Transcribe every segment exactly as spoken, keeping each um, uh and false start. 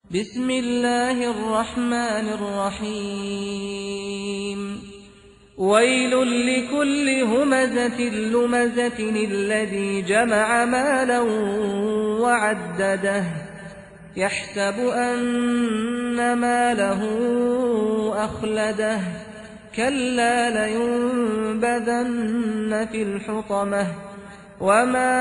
بسم الله الرحمن الرحيم ويل لكل همزة لمزة الذي جمع مالا وعدده يحسب أن ماله أخلده كلا لينبذن في الحطمة وما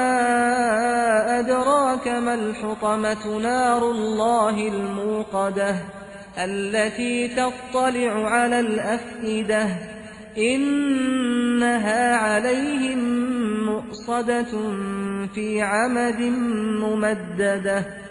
أدراك ما الحطمة نار الله الموقدة التي تطلع على الأفئدة إنها عليهم مؤصدة في عمد ممددة